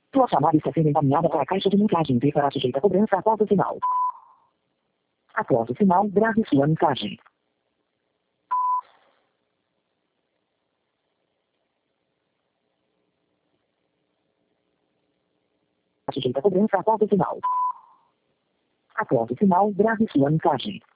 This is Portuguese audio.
Sua chamada está sendo encaminhada para a caixa de mensagem e será sujeita a cobrança após o sinal. Após o sinal, grave sua mensagem. Sujeita a cobrança após o sinal. Após o sinal, grave sua mensagem.